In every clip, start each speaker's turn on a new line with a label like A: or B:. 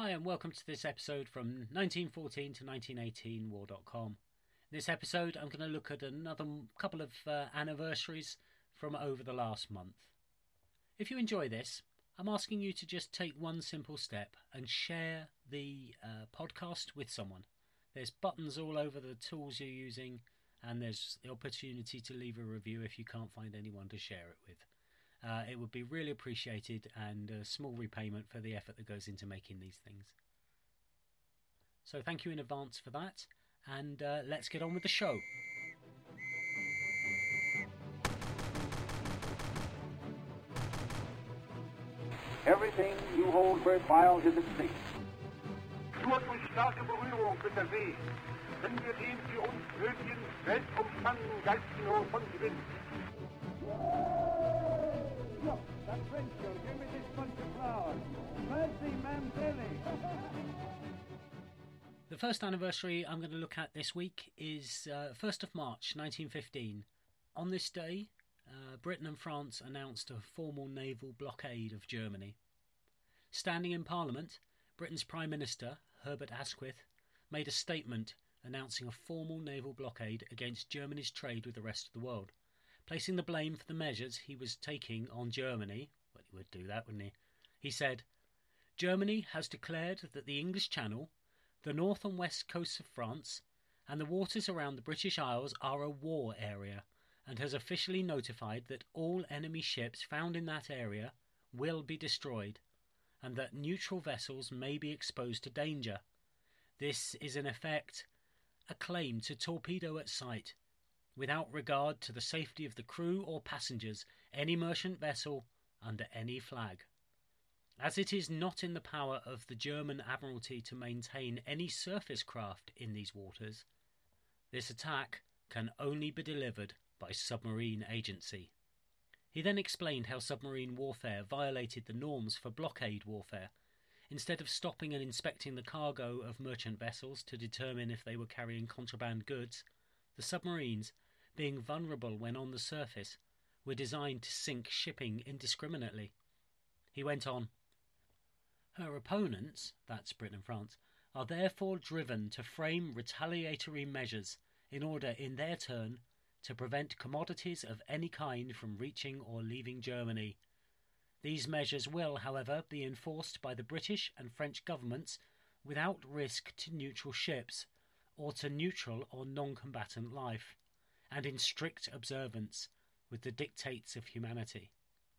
A: Hi and welcome to this episode from 1914 to 1918 war.com. In this episode I'm going to look at another couple of anniversaries from over the last month. If you enjoy this, I'm asking you to just take one simple step and share the podcast with someone. There's buttons all over the tools you're using, and there's the opportunity to leave a review if you can't find anyone to share it with. It would be really appreciated and a small repayment for the effort that goes into making these things. So thank you in advance for that, and let's get on with the show.
B: Everything you hold worthwhile is at stake.
C: Nur durch starke Berührung mit der See können wir den für uns nötigen weltumspannenden Geistnot von Gewinn.
D: Look, that French girl, give me this bunch of flowers. Mercy, ma'am, Billy.
A: The first anniversary I'm going to look at this week is 1st of March 1915. On this day, Britain and France announced a formal naval blockade of Germany. Standing in Parliament, Britain's Prime Minister, Herbert Asquith, made a statement announcing a formal naval blockade against Germany's trade with the rest of the world, placing the blame for the measures he was taking on Germany. Well, he would do that, wouldn't he? He said, "Germany has declared that the English Channel, the north and west coasts of France, and the waters around the British Isles are a war area, and has officially notified that all enemy ships found in that area will be destroyed, and that neutral vessels may be exposed to danger. This is in effect a claim to torpedo at sight, without regard to the safety of the crew or passengers, any merchant vessel under any flag. As it is not in the power of the German Admiralty to maintain any surface craft in these waters, this attack can only be delivered by submarine agency." He then explained how submarine warfare violated the norms for blockade warfare. Instead of stopping and inspecting the cargo of merchant vessels to determine if they were carrying contraband goods, the submarines, being vulnerable when on the surface, were designed to sink shipping indiscriminately. He went on, "Her opponents, that's Britain and France, are therefore driven to frame retaliatory measures in order, in their turn, to prevent commodities of any kind from reaching or leaving Germany. These measures will, however, be enforced by the British and French governments without risk to neutral ships, or to neutral or non-combatant life, and in strict observance with the dictates of humanity."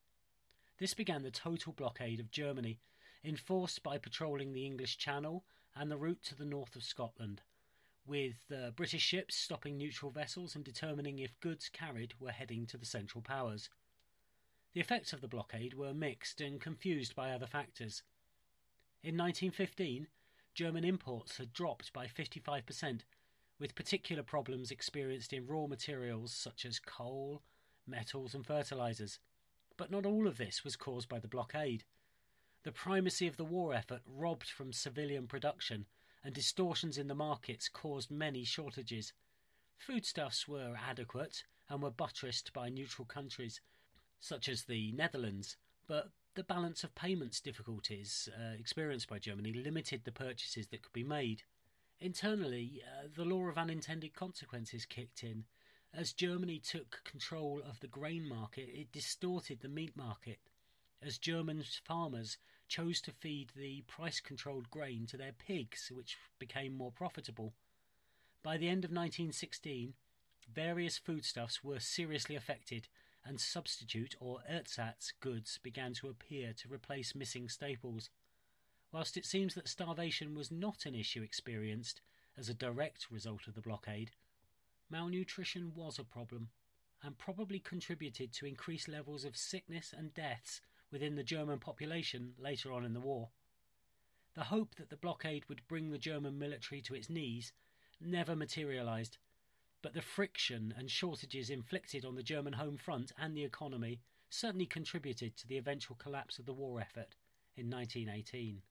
A: This began the total blockade of Germany, enforced by patrolling the English Channel and the route to the north of Scotland, with British ships stopping neutral vessels and determining if goods carried were heading to the Central Powers. The effects of the blockade were mixed and confused by other factors. In 1915, German imports had dropped by 55%, with particular problems experienced in raw materials such as coal, metals and fertilizers. But not all of this was caused by the blockade. The primacy of the war effort robbed from civilian production, and distortions in the markets caused many shortages. Foodstuffs were adequate and were buttressed by neutral countries, such as the Netherlands, but the balance of payments difficulties experienced by Germany limited the purchases that could be made. Internally, the law of unintended consequences kicked in. As Germany took control of the grain market, it distorted the meat market, as German farmers chose to feed the price-controlled grain to their pigs, which became more profitable. By the end of 1916, various foodstuffs were seriously affected, and substitute or ersatz goods began to appear to replace missing staples. Whilst it seems that starvation was not an issue experienced as a direct result of the blockade, malnutrition was a problem, and probably contributed to increased levels of sickness and deaths within the German population later on in the war. The hope that the blockade would bring the German military to its knees never materialised, but the friction and shortages inflicted on the German home front and the economy certainly contributed to the eventual collapse of the war effort in 1918.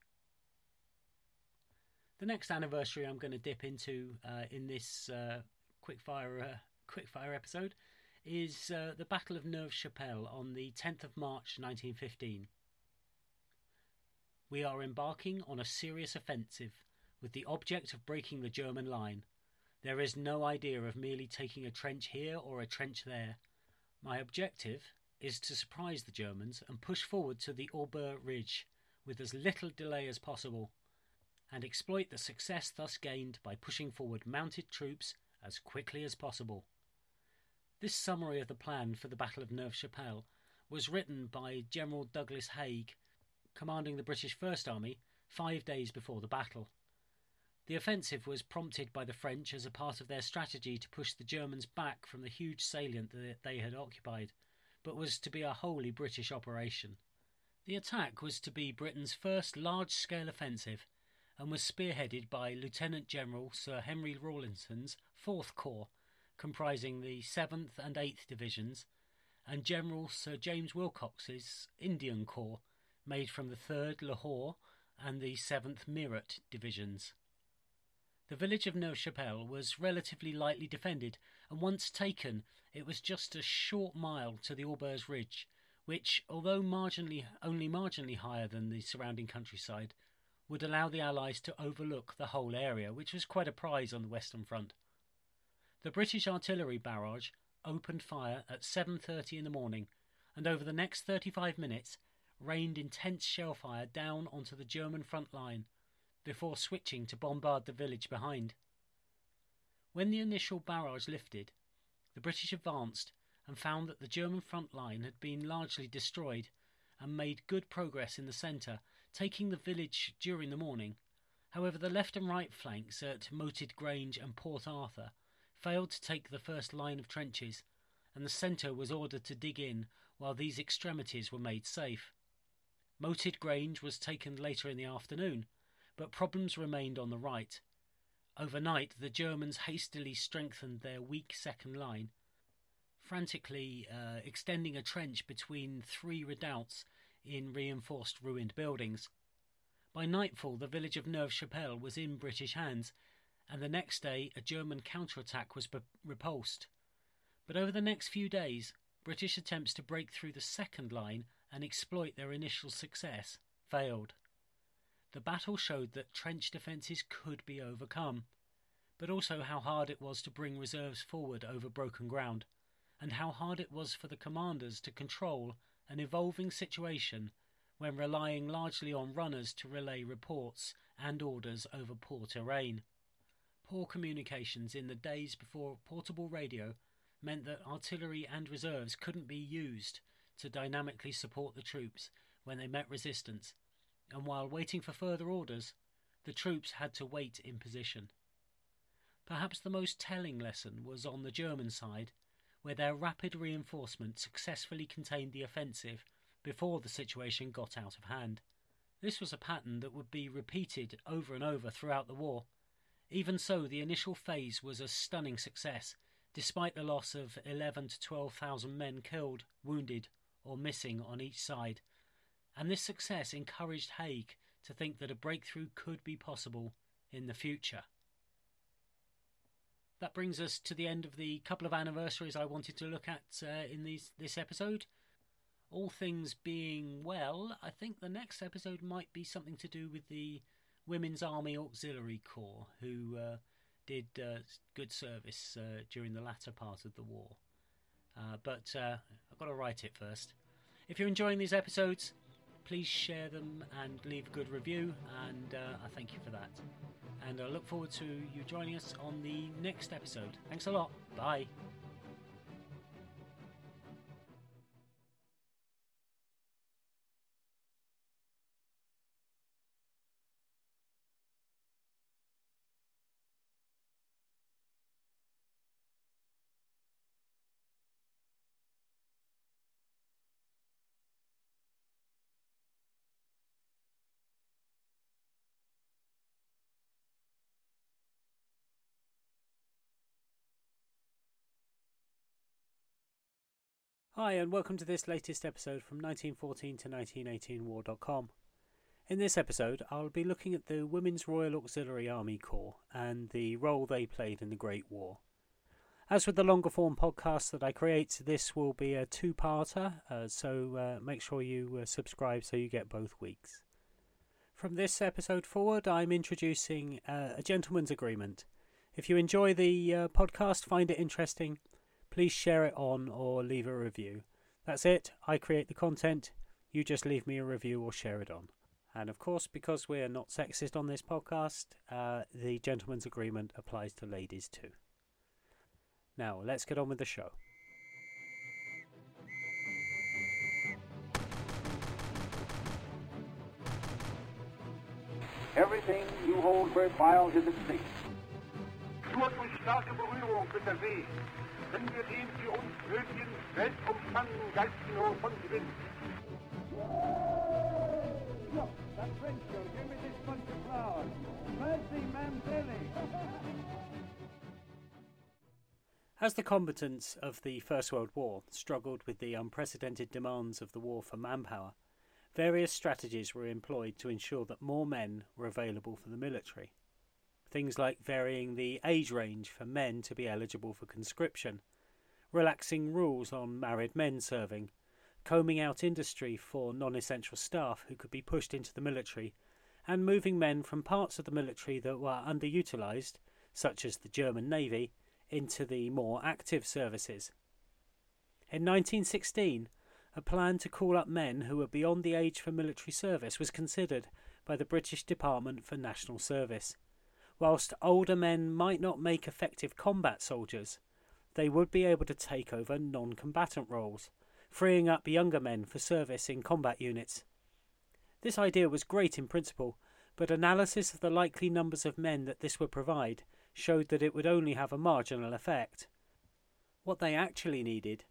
A: The next anniversary I'm going to dip into in this quickfire episode is the Battle of Neuve Chapelle on the 10th of March 1915. We are embarking on a serious offensive with the object of breaking the German line. There is no idea of merely taking a trench here or a trench there. My objective is to surprise the Germans and push forward to the Aubert Ridge with as little delay as possible, and exploit the success thus gained by pushing forward mounted troops as quickly as possible. This summary of the plan for the Battle of Neuve-Chapelle was written by General Douglas Haig, commanding the British First Army 5 days before the battle. The offensive was prompted by the French as a part of their strategy to push the Germans back from the huge salient that they had occupied, but was to be a wholly British operation. The attack was to be Britain's first large-scale offensive, and was spearheaded by Lieutenant General Sir Henry Rawlinson's 4th Corps, comprising the 7th and 8th Divisions, and General Sir James Wilcox's Indian Corps, made from the 3rd Lahore and the 7th Meerut Divisions. The village of Neuve-Chapelle was relatively lightly defended, and once taken, it was just a short mile to the Aubers Ridge, which, although only marginally higher than the surrounding countryside, would allow the Allies to overlook the whole area, which was quite a prize on the Western Front. The British artillery barrage opened fire at 7:30 in the morning, and over the next 35 minutes rained intense shellfire down onto the German front line, before switching to bombard the village behind. When the initial barrage lifted, the British advanced and found that the German front line had been largely destroyed, and made good progress in the centre, taking the village during the morning. However, the left and right flanks at Moated Grange and Port Arthur failed to take the first line of trenches, and the centre was ordered to dig in while these extremities were made safe. Moated Grange was taken later in the afternoon, but problems remained on the right. Overnight, the Germans hastily strengthened their weak second line, frantically extending a trench between 3 redoubts in reinforced ruined buildings. By nightfall, the village of Neuve-Chapelle was in British hands, and the next day a German counterattack was repulsed. But over the next few days, British attempts to break through the second line and exploit their initial success failed. The battle showed that trench defences could be overcome, but also how hard it was to bring reserves forward over broken ground, and how hard it was for the commanders to control an evolving situation when relying largely on runners to relay reports and orders over poor terrain. Poor communications in the days before portable radio meant that artillery and reserves couldn't be used to dynamically support the troops when they met resistance, and while waiting for further orders, the troops had to wait in position. Perhaps the most telling lesson was on the German side, where their rapid reinforcement successfully contained the offensive before the situation got out of hand. This was a pattern that would be repeated over and over throughout the war. Even so, the initial phase was a stunning success, despite the loss of 11,000 to 12,000 men killed, wounded, or missing on each side, and this success encouraged Haig to think that a breakthrough could be possible in the future. That brings us to the end of the couple of anniversaries I wanted to look at in this episode. All things being well, I think the next episode might be something to do with the Women's Army Auxiliary Corps, who did good service during the latter part of the war. But I've got to write it first. If you're enjoying these episodes, please share them and leave a good review, and I thank you for that. And I look forward to you joining us on the next episode. Thanks a lot. Bye. Hi, and welcome to this latest episode from 1914 to 1918 war.com. In this episode, I'll be looking at the Women's Royal Auxiliary Army Corps and the role they played in the Great War. As with the longer form podcasts that I create, this will be a two-parter, so make sure you subscribe so you get both weeks. From this episode forward, I'm introducing a gentleman's agreement. If you enjoy the podcast, find it interesting, please share it on or leave a review. That's it. I create the content. You just leave me a review or share it on. And of course, because we're not sexist on this podcast, the gentleman's agreement applies to ladies too. Now, let's get on with the show.
B: Everything you hold for miles is at stake.
C: Nur durch starke Berührung mit der See können wir den für uns nötigen weltumspannenden Geisteslohn von Gewinn.
D: Look, that French girl, give me this bunch of flowers. Mercy, Mantelli.
A: As the combatants of the First World War struggled with the unprecedented demands of the war for manpower, various strategies were employed to ensure that more men were available for the military. Things like varying the age range for men to be eligible for conscription, relaxing rules on married men serving, combing out industry for non-essential staff who could be pushed into the military, and moving men from parts of the military that were underutilised, such as the German Navy, into the more active services. In 1916, a plan to call up men who were beyond the age for military service was considered by the British Department for National Service. Whilst older men might not make effective combat soldiers, they would be able to take over non-combatant roles, freeing up younger men for service in combat units. This idea was great in principle, but analysis of the likely numbers of men that this would provide showed that it would only have a marginal effect. What they actually needed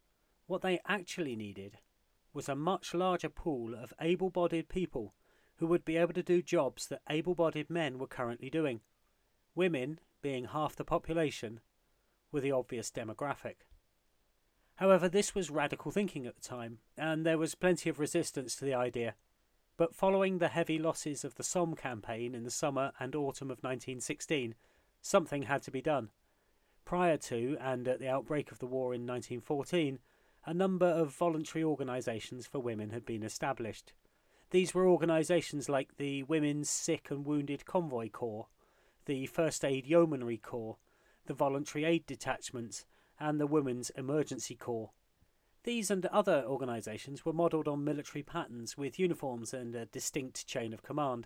A: was a much larger pool of able-bodied people who would be able to do jobs that able-bodied men were currently doing. Women, being half the population, were the obvious demographic. However, this was radical thinking at the time, and there was plenty of resistance to the idea. But following the heavy losses of the Somme campaign in the summer and autumn of 1916, something had to be done. Prior to, and at the outbreak of the war in 1914, a number of voluntary organisations for women had been established. These were organisations like the Women's Sick and Wounded Convoy Corps, the First Aid Yeomanry Corps, the Voluntary Aid Detachments, and the Women's Emergency Corps. These and other organisations were modelled on military patterns with uniforms and a distinct chain of command.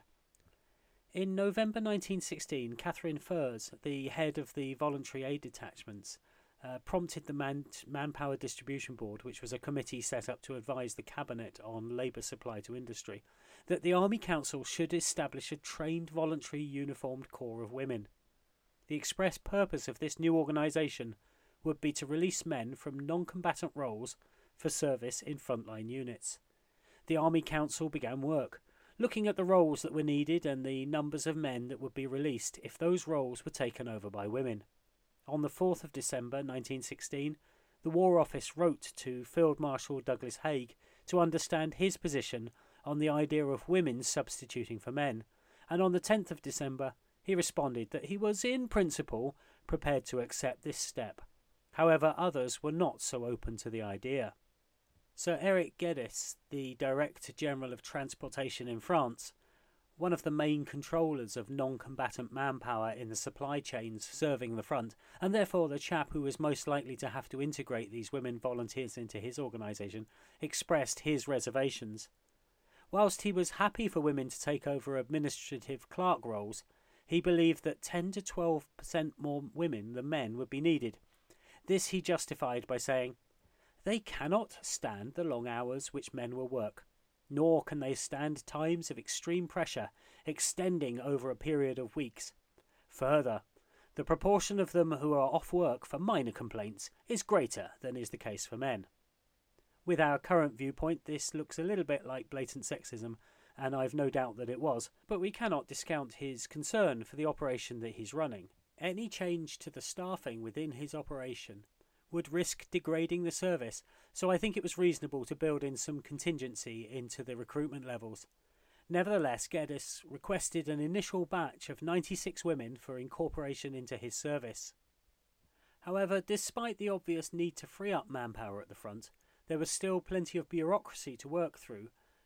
A: In November 1916, Catherine Furze, the head of the Voluntary Aid Detachments, prompted the Manpower Distribution Board, which was a committee set up to advise the Cabinet on labour supply to industry, that the Army Council should establish a trained voluntary uniformed corps of women. The express purpose of this new organisation would be to release men from non-combatant roles for service in frontline units. The Army Council began work, looking at the roles that were needed and the numbers of men that would be released if those roles were taken over by women. On the 4th of December 1916, the War Office wrote to Field Marshal Douglas Haig to understand his position on the idea of women substituting for men, and on the 10th of December he responded that he was in principle prepared to accept this step. However, others were not so open to the idea. Sir Eric Geddes, the Director General of Transportation in France, one of the main controllers of non-combatant manpower in the supply chains serving the front, and therefore the chap who was most likely to have to integrate these women volunteers into his organisation, expressed his reservations. Whilst he was happy for women to take over administrative clerk roles, he believed that 10 to 12% more women than men would be needed. This he justified by saying, "They cannot stand the long hours which men will work, nor can they stand times of extreme pressure extending over a period of weeks. Further, the proportion of them who are off work for minor complaints is greater than is the case for men." With our current viewpoint, this looks a little bit like blatant sexism, and I've no doubt that it was, but we cannot discount his concern for the operation that he's running. Any change to the staffing within his operation would risk degrading the service, so I think it was reasonable to build in some contingency into the recruitment levels. Nevertheless, Geddes requested an initial batch of 96 women for incorporation into his service. However, despite the obvious need to free up manpower at the front, there was still plenty of bureaucracy to work through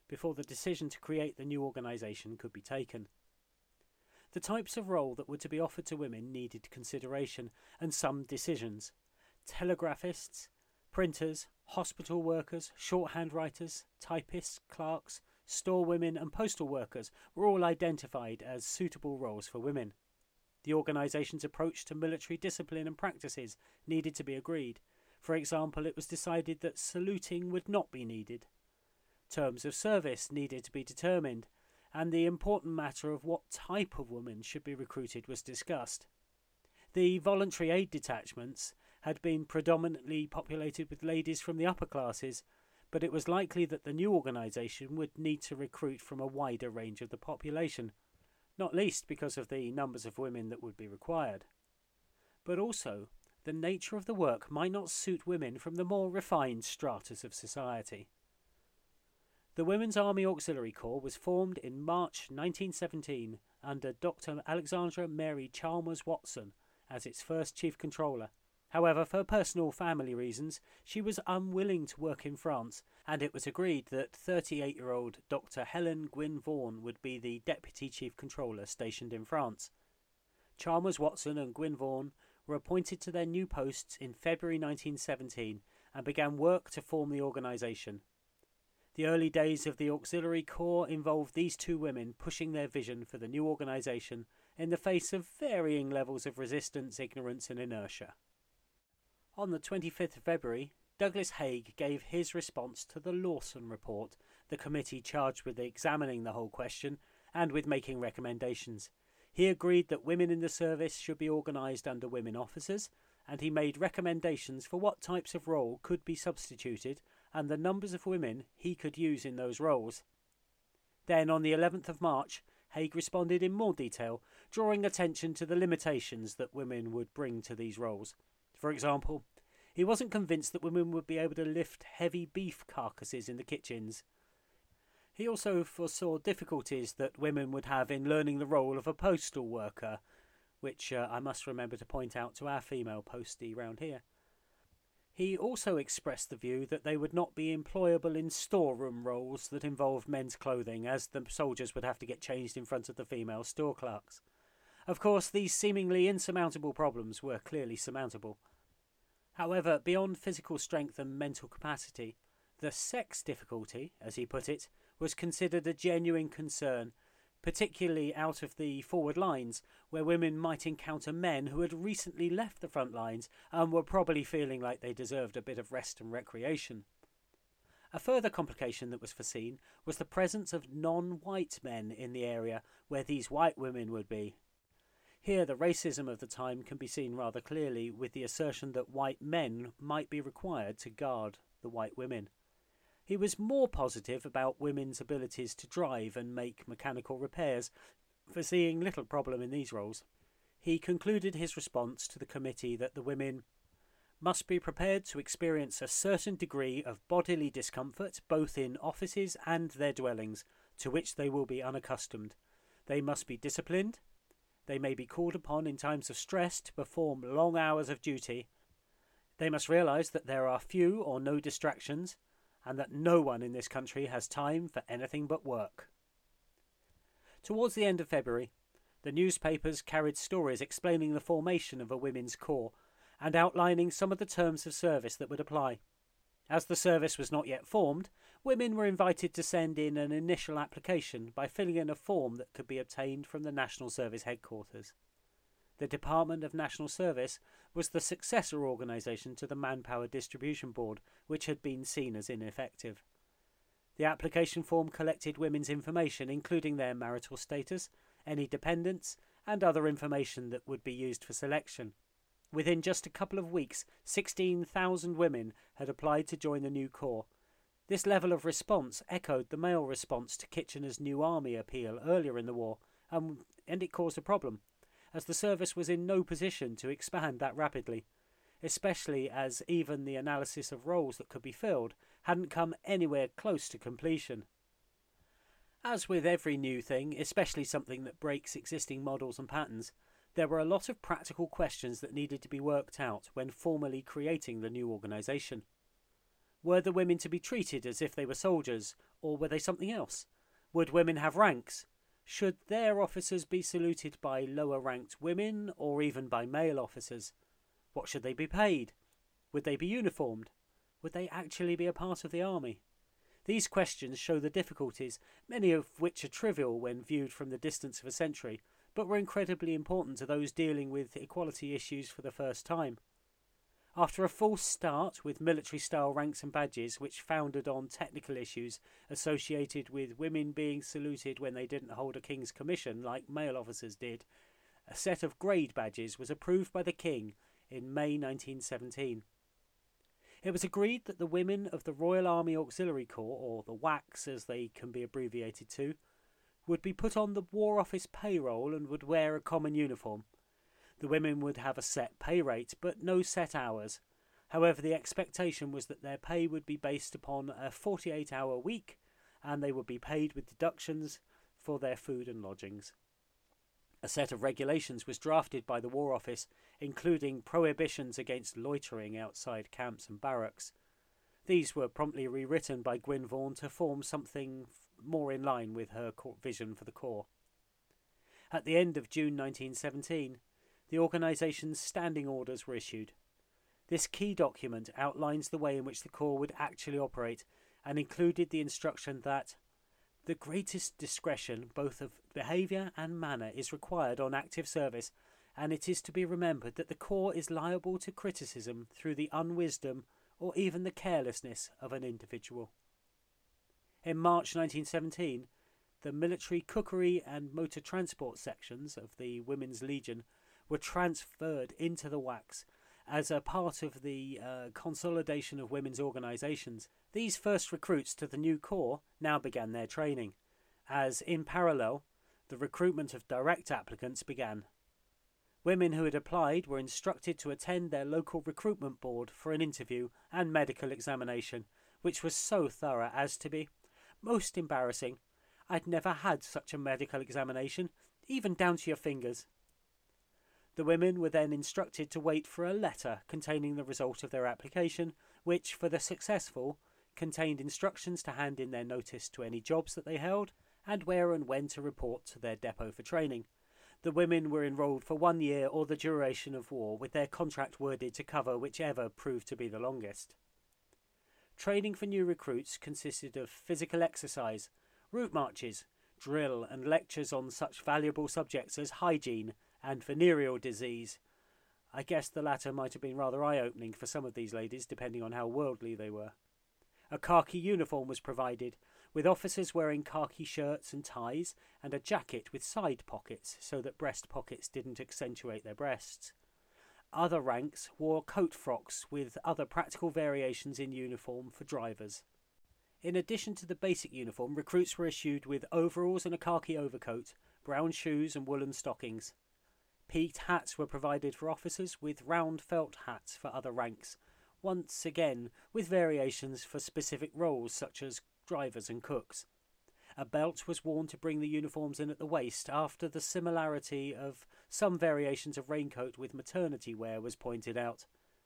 A: before the decision to create the new organisation could be taken. The types of role that were to be offered to women needed consideration and some decisions. Telegraphists, printers, hospital workers, shorthand writers, typists, clerks, storewomen and postal workers were all identified as suitable roles for women. The organisation's approach to military discipline and practices needed to be agreed. For example, it was decided that saluting would not be needed. Terms of service needed to be determined, and the important matter of what type of woman should be recruited was discussed. The voluntary aid detachments had been predominantly populated with ladies from the upper classes, but it was likely that the new organisation would need to recruit from a wider range of the population, not least because of the numbers of women that would be required. But also, the nature of the work might not suit women from the more refined stratas of society. The Women's Army Auxiliary Corps was formed in March 1917 under Dr. Alexandra Mary Chalmers Watson as its first Chief Controller. However, for personal family reasons, she was unwilling to work in France, and it was agreed that 38-year-old Dr. Helen Gwyn Vaughan would be the Deputy Chief Controller stationed in France. Chalmers Watson and Gwyn Vaughan were appointed to their new posts in February 1917 and began work to form the organisation. The early days of the Auxiliary Corps involved these two women pushing their vision for the new organisation in the face of varying levels of resistance, ignorance and inertia. On the 25th of February, Douglas Haig gave his response to the Lawson Report, the committee charged with examining the whole question and with making recommendations. He agreed that women in the service should be organised under women officers, and he made recommendations for what types of role could be substituted and the numbers of women he could use in those roles. Then, on the 11th of March, Haig responded in more detail, drawing attention to the limitations that women would bring to these roles. For example, he wasn't convinced that women would be able to lift heavy beef carcasses in the kitchens. He also foresaw difficulties that women would have in learning the role of a postal worker, which I must remember to point out to our female postie round here. He also expressed the view that they would not be employable in storeroom roles that involved men's clothing, as the soldiers would have to get changed in front of the female store clerks. Of course, these seemingly insurmountable problems were clearly surmountable. However, beyond physical strength and mental capacity, the sex difficulty, as he put it, was considered a genuine concern, particularly out of the forward lines, where women might encounter men who had recently left the front lines and were probably feeling like they deserved a bit of rest and recreation. A further complication that was foreseen was the presence of non-white men in the area where these white women would be. Here the racism of the time can be seen rather clearly with the assertion that white men might be required to guard the white women. He was more positive about women's abilities to drive and make mechanical repairs, foreseeing little problem in these roles. He concluded his response to the committee that the women must be prepared to experience a certain degree of bodily discomfort both in offices and their dwellings, to which they will be unaccustomed. They must be disciplined. They may be called upon in times of stress to perform long hours of duty. They must realise that there are few or no distractions, and that no one in this country has time for anything but work. Towards the end of February, the newspapers carried stories explaining the formation of a women's corps and outlining some of the terms of service that would apply. As the service was not yet formed, women were invited to send in an initial application by filling in a form that could be obtained from the National Service headquarters. The Department of National Service was the successor organisation to the Manpower Distribution Board, which had been seen as ineffective. The application form collected women's information, including their marital status, any dependents, and other information that would be used for selection. Within just a couple of weeks, 16,000 women had applied to join the new corps. This level of response echoed the male response to Kitchener's New Army appeal earlier in the war, and it caused a problem, as the service was in no position to expand that rapidly, especially as even the analysis of roles that could be filled hadn't come anywhere close to completion. As with every new thing, especially something that breaks existing models and patterns, there were a lot of practical questions that needed to be worked out when formally creating the new organisation. Were the women to be treated as if they were soldiers, Or were they something else? Would women have ranks? Should their officers be saluted by lower-ranked women or even by male officers? What should they be paid? Would they be uniformed? Would they actually be a part of the army? These questions show the difficulties, many of which are trivial when viewed from the distance of a century, but were incredibly important to those dealing with equality issues for the first time. After a false start with military-style ranks and badges which foundered on technical issues associated with women being saluted when they didn't hold a king's commission like male officers did, a set of grade badges was approved by the king in May 1917. It was agreed that the women of the Royal Army Auxiliary Corps, or the WACs as they can be abbreviated to, would be put on the War Office payroll and would wear a common uniform. The women would have a set pay rate, but no set hours. However, the expectation was that their pay would be based upon a 48-hour week, and they would be paid with deductions for their food and lodgings. A set of regulations was drafted by the War Office, including prohibitions against loitering outside camps and barracks. These were promptly rewritten by Gwyn Vaughan to form something more in line with her vision for the Corps. At the end of June 1917, the organisation's standing orders were issued. This key document outlines the way in which the Corps would actually operate and included the instruction that the greatest discretion, both of behaviour and manner, is required on active service, and it is to be remembered that the Corps is liable to criticism through the unwisdom or even the carelessness of an individual. In March 1917, the military cookery and motor transport sections of the Women's Legion were transferred into the WACs as a part of the consolidation of women's organisations. These first recruits to the new corps now began their training, as in parallel the recruitment of direct applicants began. Women who had applied were instructed to attend their local recruitment board for an interview and medical examination, which was so thorough as to be most embarrassing. I'd never had such a medical examination, even down to your fingers. The women were then instructed to wait for a letter containing the result of their application, which, for the successful, contained instructions to hand in their notice to any jobs that they held, and where and when to report to their depot for training. The women were enrolled for 1 year or the duration of war, with their contract worded to cover whichever proved to be the longest. Training for new recruits consisted of physical exercise, route marches, drill and lectures on such valuable subjects as hygiene and venereal disease. I guess the latter might have been rather eye-opening for some of these ladies, depending on how worldly they were. A khaki uniform was provided, with officers wearing khaki shirts and ties, and a jacket with side pockets, so that breast pockets didn't accentuate their breasts. Other ranks wore coat frocks with other practical variations in uniform for drivers. In addition to the basic uniform, recruits were issued with overalls and a khaki overcoat, brown shoes and woolen stockings. Peaked hats were provided for officers, with round felt hats for other ranks, once again with variations for specific roles such as drivers and cooks. A belt was worn to bring the uniforms in at the waist, after the similarity of some variations of raincoat with maternity wear was pointed out.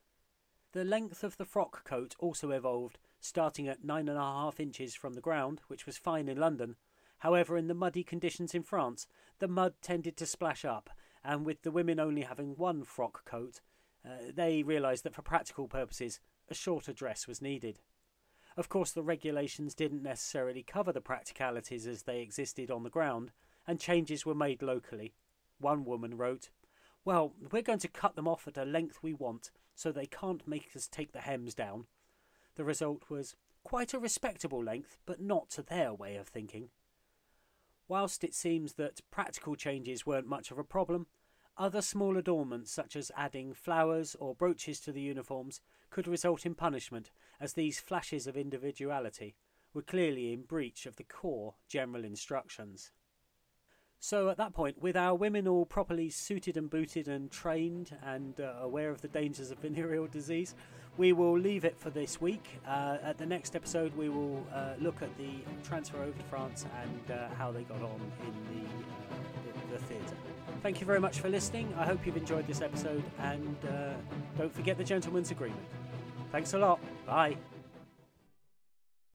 A: The length of the frock coat also evolved, starting at 9.5 inches from the ground, which was fine in London. However, in the muddy conditions in France, the mud tended to splash up, and with the women only having one frock coat, they realised that for practical purposes a shorter dress was needed. Of course, the regulations didn't necessarily cover the practicalities as they existed on the ground, and changes were made locally. One woman wrote, "Well, we're going to cut them off at a length we want, so they can't make us take the hems down." The result was quite a respectable length, but not to their way of thinking. Whilst it seems that practical changes weren't much of a problem, other small adornments such as adding flowers or brooches to the uniforms could result in punishment, as these flashes of individuality were clearly in breach of the core general instructions. So at that point, with our women all properly suited and booted and trained and aware of the dangers of venereal disease, we will leave it for this week. At the next episode, we will look at the transfer over to France and how they got on in the theatre. Thank you very much for listening. I hope you've enjoyed this episode, and don't forget the gentleman's agreement. Thanks a lot. Bye.